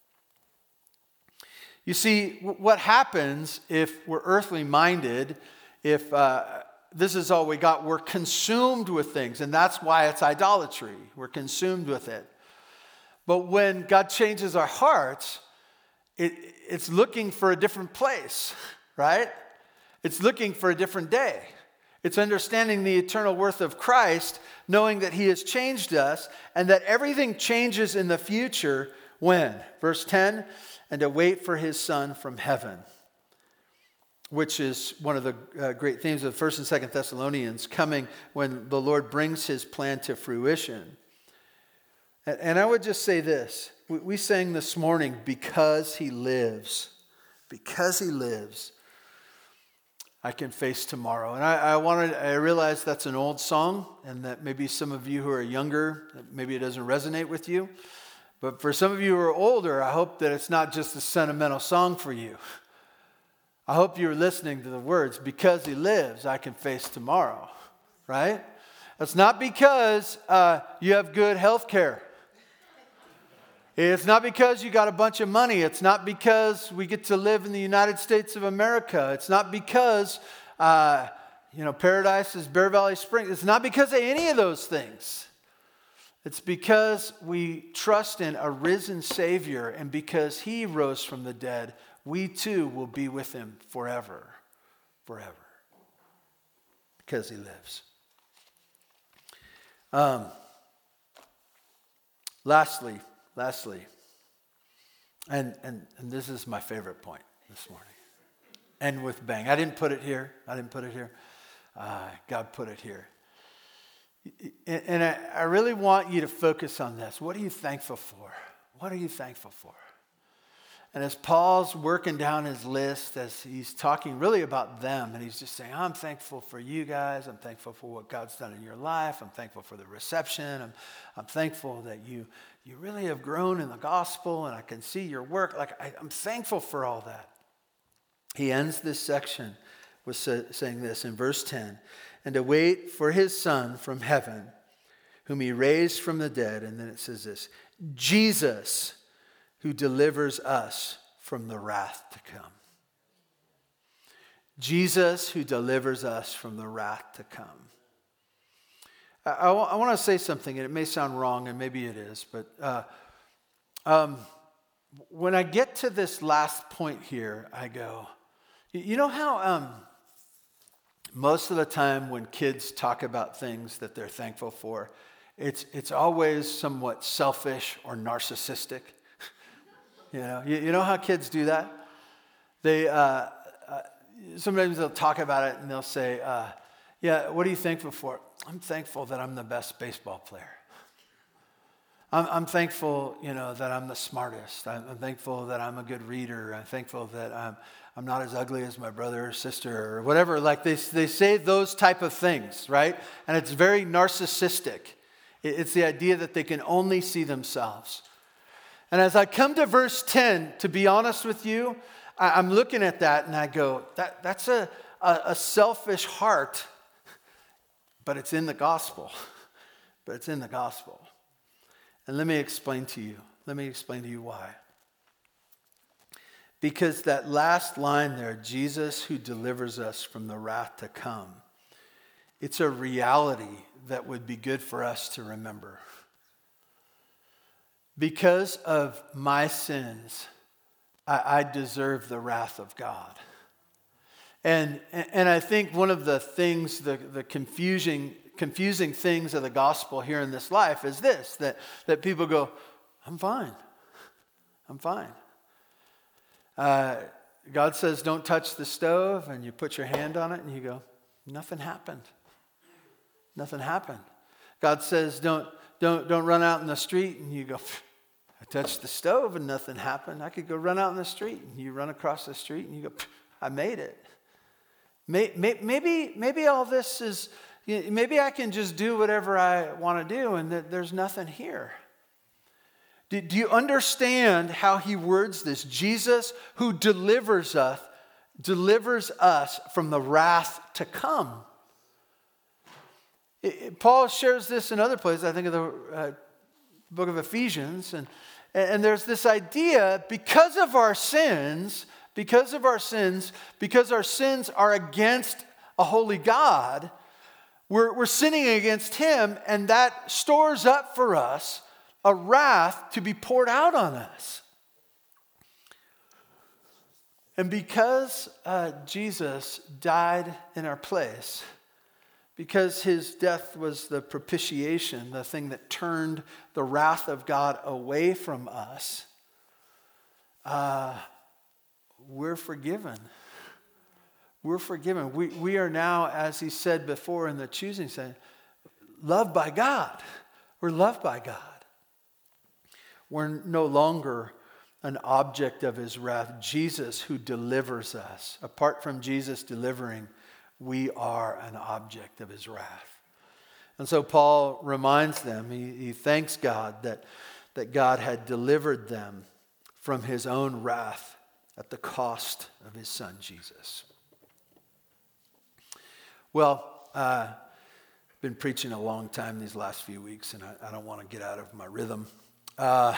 You see, what happens if we're earthly minded, if uh, this is all we got, we're consumed with things, and that's why it's idolatry. We're consumed with it. But when God changes our hearts, it, it's looking for a different place, right? It's looking for a different day. It's understanding the eternal worth of Christ, knowing that he has changed us, and that everything changes in the future when? Verse ten, and to wait for his Son from heaven. which is one of the uh, great themes of First and Second Thessalonians, coming when the Lord brings his plan to fruition. And, and I would just say this. We, we sang this morning, because he lives. Because he lives, I can face tomorrow. And I, I wanted, I realize that's an old song, and that maybe some of you who are younger, maybe it doesn't resonate with you. But for some of you who are older, I hope that it's not just a sentimental song for you. I hope you're listening to the words, because he lives, I can face tomorrow, right? It's not because uh, you have good health care. It's not because you got a bunch of money. It's not because we get to live in the United States of America. It's not because, uh, you know, paradise is Bear Valley Springs. It's not because of any of those things. It's because we trust in a risen Savior, and because he rose from the dead, we too will be with him forever, forever, because he lives. Um, lastly, lastly, and, and, and this is my favorite point this morning, and with bang. I didn't put it here. I didn't put it here. Uh, God put it here. And I, I really want you to focus on this. What are you thankful for? What are you thankful for? And as Paul's working down his list, as he's talking really about them, and he's just saying, I'm thankful for you guys. I'm thankful for what God's done in your life. I'm thankful for the reception. I'm, I'm thankful that you, you really have grown in the gospel, and I can see your work. Like I, I'm thankful for all that. He ends this section with saying this in verse ten, and to wait for his Son from heaven, whom he raised from the dead. And then it says this, Jesus, who delivers us from the wrath to come. Jesus, who delivers us from the wrath to come. I, I, I want to say something, and it may sound wrong, and maybe it is, but uh, um, when I get to this last point here, I go, you know how um, most of the time when kids talk about things that they're thankful for, it's it's always somewhat selfish or narcissistic. You know, you, you know how kids do that? They uh, uh, sometimes they'll talk about it and they'll say, uh, "Yeah, what are you thankful for?" I'm thankful that I'm the best baseball player. I'm, I'm thankful, you know, that I'm the smartest. I'm, I'm thankful that I'm a good reader. I'm thankful that I'm I'm not as ugly as my brother or sister or whatever. Like they they say those type of things, right? And it's very narcissistic. It, it's the idea that they can only see themselves. And as I come to verse ten, to be honest with you, I, I'm looking at that and I go, that that's a, a, a selfish heart, but it's in the gospel. But it's in the gospel. And let me explain to you. Let me explain to you why. Because that last line there, Jesus who delivers us from the wrath to come, it's a reality that would be good for us to remember. Because of my sins, I, I deserve the wrath of God. And, and I think one of the things, the, the confusing, confusing things of the gospel here in this life is this, that, that people go, I'm fine. I'm fine. Uh, God says, don't touch the stove, and you put your hand on it, and you go, nothing happened. Nothing happened. God says, don't, don't, don't run out in the street, and you go, I touched the stove, and nothing happened. I could go run out in the street, and you run across the street, and you go, I made it. Maybe, maybe all this is, maybe I can just do whatever I want to do, and there's nothing here. Do you understand how he words this? Jesus who delivers us, delivers us from the wrath to come. It, it, Paul shares this in other places. I think of the uh, book of Ephesians. And, and there's this idea, because of our sins, because of our sins, because our sins are against a holy God, we're, we're sinning against him, and that stores up for us a wrath to be poured out on us. And because uh, Jesus died in our place, because his death was the propitiation, the thing that turned the wrath of God away from us, uh, we're forgiven. We're forgiven. We, we are now, as he said before in the choosing, saying, loved by God. We're loved by God. We're no longer an object of his wrath. Jesus who delivers us. Apart from Jesus delivering, we are an object of his wrath. And so Paul reminds them, he, he thanks God that, that God had delivered them from his own wrath at the cost of his son Jesus. Well, uh, I've been preaching a long time these last few weeks, and I, I don't want to get out of my rhythm. Uh,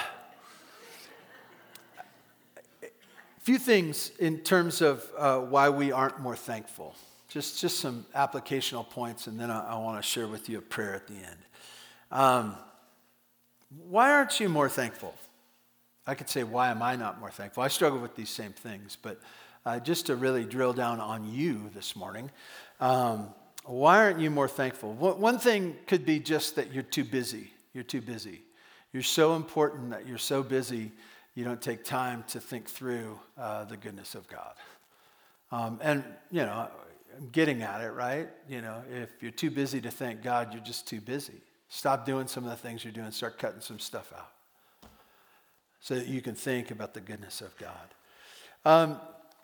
a few things in terms of uh, why we aren't more thankful. Just, just some applicational points, and then I, I want to share with you a prayer at the end. Um, why aren't you more thankful? I could say, why am I not more thankful? I struggle with these same things, but uh, just to really drill down on you this morning, um, why aren't you more thankful? One thing could be just that you're too busy. You're too busy. You're so important that you're so busy, you don't take time to think through uh, the goodness of God. Um, and, you know, I'm getting at it, right? You know, if you're too busy to thank God, you're just too busy. Stop doing some of the things you're doing. Start cutting some stuff out so that you can think about the goodness of God. Um,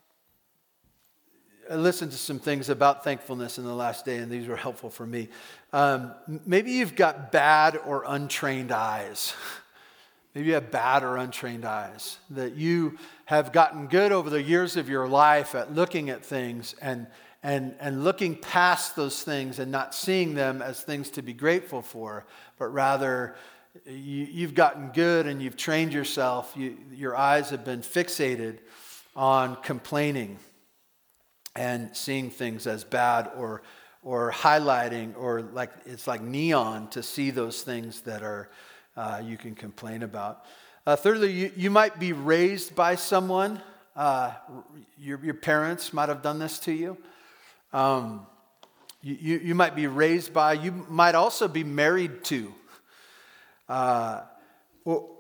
I listened to some things about thankfulness in the last day, and these were helpful for me. Um, maybe you've got bad or untrained eyes. Maybe you have bad or untrained eyes. That you have gotten good over the years of your life at looking at things and, and, and looking past those things and not seeing them as things to be grateful for, but rather you, you've gotten good and you've trained yourself. You, your eyes have been fixated on complaining and seeing things as bad or or highlighting or like it's like neon to see those things that are uh, you can complain about. Uh, thirdly, you, you might be raised by someone. Uh, your, your parents might have done this to you. Um, you, you. You might be raised by, you might also be married to. Uh, well,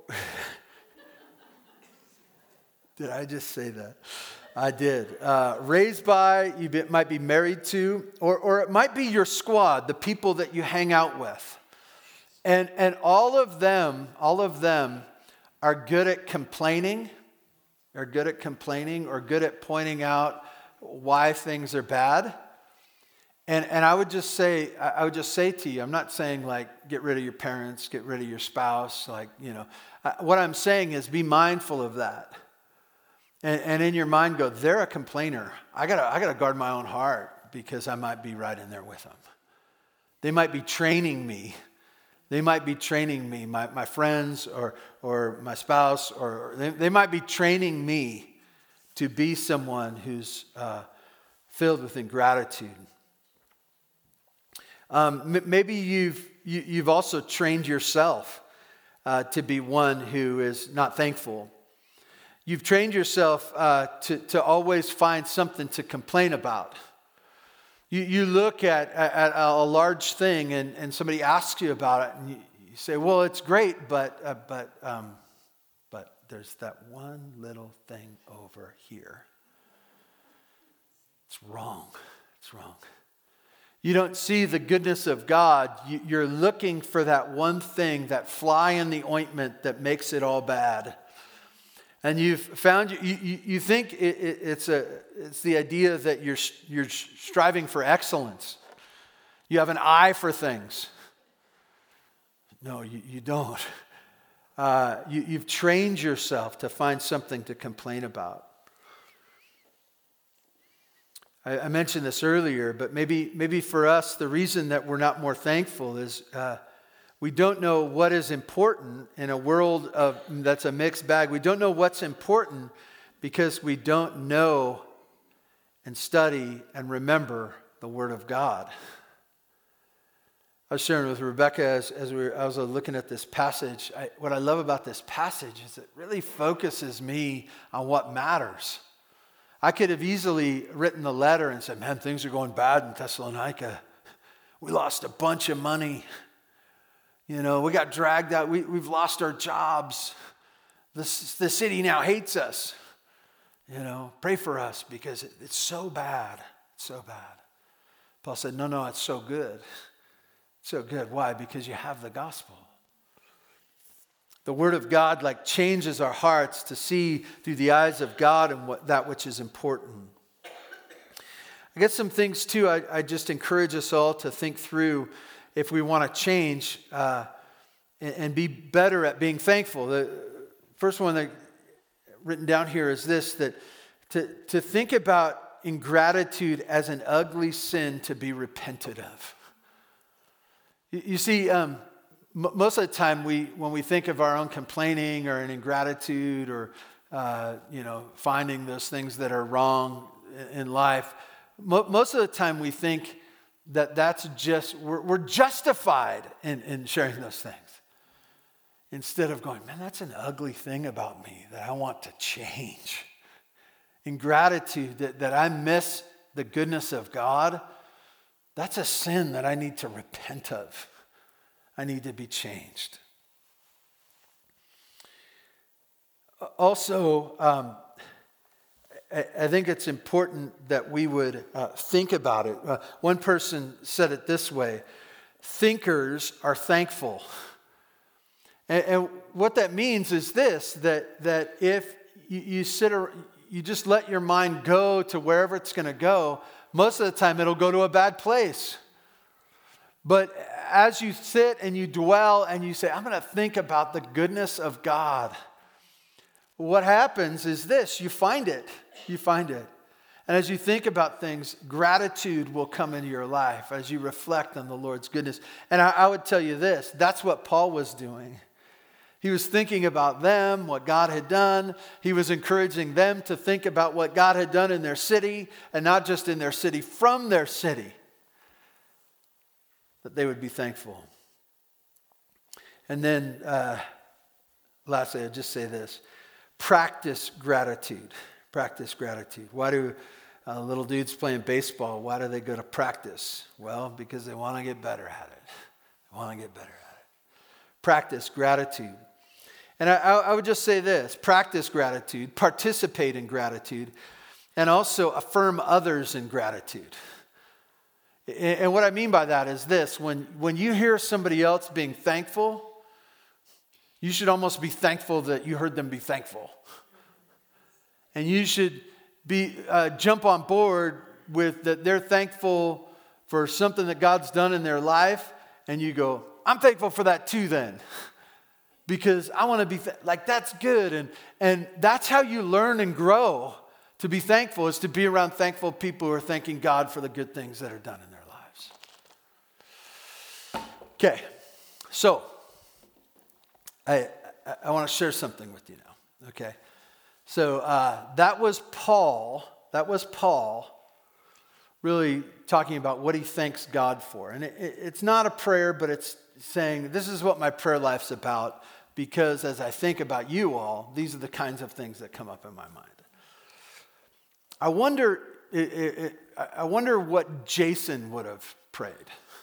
did I just say that? I did. Uh, raised by, you be, might be married to, or, or it might be your squad, the people that you hang out with. And, and all of them, all of them are good at complaining, are good at complaining, or good at pointing out why things are bad. And, and I would just say, I would just say to you, I'm not saying like, get rid of your parents, get rid of your spouse, like, you know. What I'm saying is be mindful of that. And, and in your mind go, they're a complainer. I gotta, I gotta guard my own heart because I might be right in there with them. They might be training me. They might be training me, my, my friends or, or my spouse, or they, they might be training me to be someone who's uh, filled with ingratitude. Um, m- maybe you've, you, you've also trained yourself uh, to be one who is not thankful. You've trained yourself uh, to, to always find something to complain about. You, you look at, at a large thing and, and somebody asks you about it and you, you say, well, it's great, but, uh, but, um, but there's that one little thing over here. It's wrong. It's wrong. You don't see the goodness of God. You, you're looking for that one thing, that fly in the ointment that makes it all bad. And you've found, you, you, you think it, it, it's, a, it's the idea that you're, you're striving for excellence. You have an eye for things. No, you, you don't. Uh, you, you've trained yourself to find something to complain about. I, I mentioned this earlier, but maybe, maybe for us, the reason that we're not more thankful is uh, we don't know what is important in a world of that's a mixed bag. We don't know what's important because we don't know and study and remember the Word of God. I was sharing with Rebecca as, as we were, I was looking at this passage. I, what I love about this passage is it really focuses me on what matters. I could have easily written the letter and said, man, things are going bad in Thessalonica. We lost a bunch of money. You know, we got dragged out. We, we've lost our jobs. This, the city now hates us. You know, pray for us because it, it's so bad. It's so bad. Paul said, no, no, it's so good. It's so good. Why? Because you have the gospel. The word of God like changes our hearts to see through the eyes of God and what that which is important. I guess some things too, I, I just encourage us all to think through if we want to change uh, and, and be better at being thankful. The first one that written down here is this, that to, to think about ingratitude as an ugly sin to be repented of. You, you see, um, m- most of the time we, when we think of our own complaining or an ingratitude or, uh, you know, finding those things that are wrong in, in life, mo- most of the time we think that that's just, we're, we're justified in, in sharing those things. Instead of going, man, that's an ugly thing about me that I want to change. Ingratitude, that, that I miss the goodness of God, that's a sin that I need to repent of. I need to be changed. Also, um, I, I think it's important that we would uh, think about it. Uh, one person said it this way, thinkers are thankful. And, and what that means is this, that, that if you, you sit around, you just let your mind go to wherever it's going to go, most of the time it'll go to a bad place. But as you sit and you dwell and you say, I'm going to think about the goodness of God, what happens is this, you find it. You find it. And as you think about things, gratitude will come into your life as you reflect on the Lord's goodness. And I, I would tell you this, that's what Paul was doing. He was thinking about them, what God had done. He was encouraging them to think about what God had done in their city, and not just in their city, from their city, that they would be thankful. And then, uh, lastly, I'll just say this. Practice gratitude. Practice gratitude. Why do uh, little dudes playing baseball, why do they go to practice? Well, because they want to get better at it. They want to get better at it. Practice gratitude. And I, I would just say this, practice gratitude, participate in gratitude, and also affirm others in gratitude. And what I mean by that is this, when, when you hear somebody else being thankful, you should almost be thankful that you heard them be thankful. And you should be uh, jump on board with that they're thankful for something that God's done in their life, and you go, I'm thankful for that too then. Because I want to be, th- like, that's good. And, and that's how you learn and grow. To be thankful is to be around thankful people who are thanking God for the good things that are done in their lives. Okay, so I, I, I want to share something with you now, okay? So uh, that was Paul, that was Paul really talking about what he thanks God for. And it, it, it's not a prayer, but it's saying, this is what my prayer life's about, because as I think about you all, these are the kinds of things that come up in my mind. I wonder, it, it, it, I wonder what Jason would have prayed.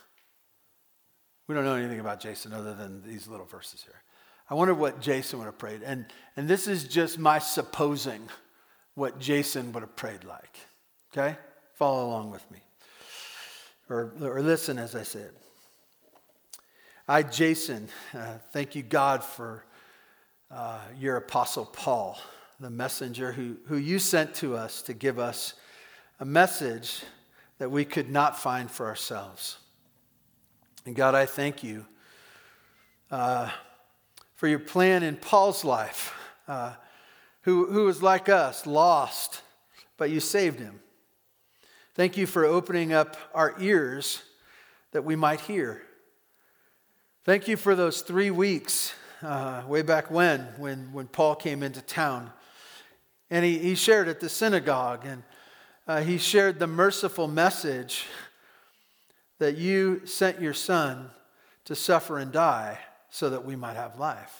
We don't know anything about Jason other than these little verses here. I wonder what Jason would have prayed. And, and this is just my supposing what Jason would have prayed like. Okay? Follow along with me. Or, or listen as I say it. I, Jason, uh, thank you, God, for uh, your apostle Paul, the messenger who, who you sent to us to give us a message that we could not find for ourselves. And God, I thank you uh, for your plan in Paul's life, uh, who, who was like us, lost, but you saved him. Thank you for opening up our ears that we might hear. Thank you for those three weeks uh, way back when, when, when Paul came into town. And he, he shared at the synagogue, and uh, he shared the merciful message that you sent your son to suffer and die so that we might have life.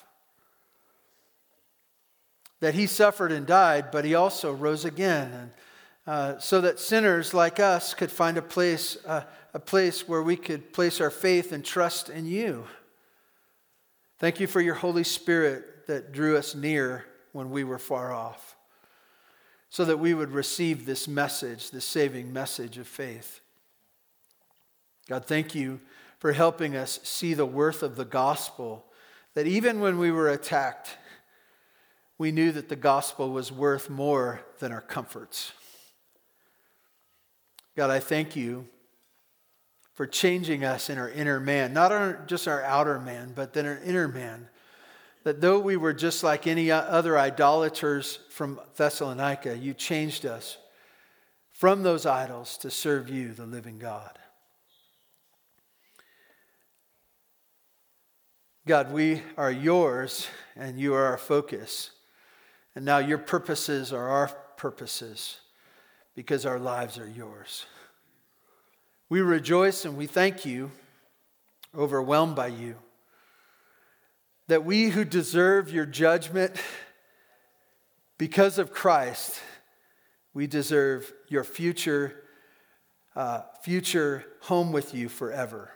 That he suffered and died, but he also rose again, and uh, so that sinners like us could find a place, uh, a place where we could place our faith and trust in you. Thank you for your Holy Spirit that drew us near when we were far off. so that we would receive this message, this saving message of faith. God, thank you for helping us see the worth of the gospel, that even when we were attacked, we knew that the gospel was worth more than our comforts. God, I thank you for changing us in our inner man, not our, just our outer man, but then our inner man. That though we were just like any other idolaters from Thessalonica, you changed us from those idols to serve you, the living God. God, we are yours and you are our focus. And now your purposes are our purposes because our lives are yours. We rejoice and we thank you, overwhelmed by you, that we who deserve your judgment because of Christ, we deserve your future, uh, future home with you forever.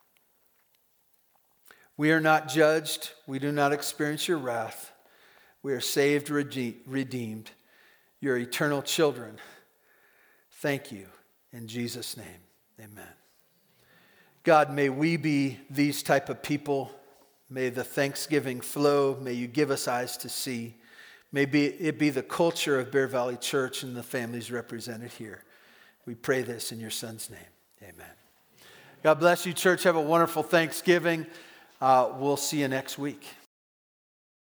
We are not judged. We do not experience your wrath. We are saved, redeemed. Your eternal children. Thank you. In Jesus' name, amen. God, may we be these type of people. May the thanksgiving flow. May you give us eyes to see. May it be the culture of Bear Valley Church and the families represented here. We pray this in your Son's name. Amen. God bless you, church. Have a wonderful Thanksgiving. Uh, we'll see you next week.